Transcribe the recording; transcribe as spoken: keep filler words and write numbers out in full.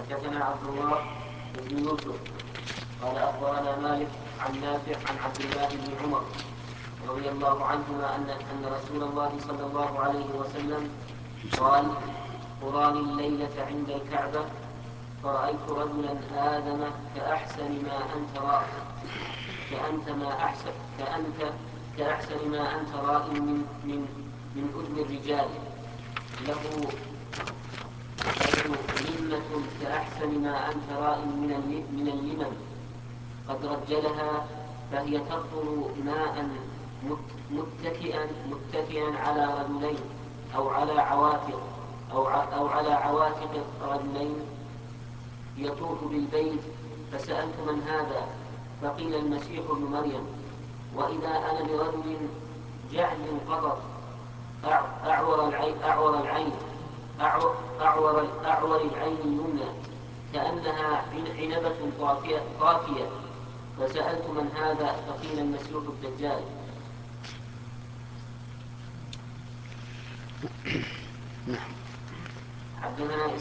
حدثنا عبد الله بن يوسف قال أخبرنا مالك عن نافع عن عبد الله بن عمر رضي الله عنهما أن أن رسول الله صلى الله عليه وسلم قال: قراني الليلة عند الكعبة فرأيت رجلا آدم كأحسن ما أنت رائع كأنت ما أحسن كأنت كأحسن ما أنت رائع من من من أذن الرجال له لمة كأحسن ما أنت رائع من من اللمم قد رجلها فهي تقطر ماء متكئا متكئا على رجلين أو على عواتق أو, أو على عواتق رجلين يطوف بالبيت. فسألت: من هذا؟ فقيل: المسيح ابن مريم. وإذا أنا برجل جعد قطر أعور العين أعور العين أعور, أعور, أعور العين اليمنى كأنها عنبة طافية, طافية. فسألت: من هذا؟ فقيل: المسيح الدجال. حدثنا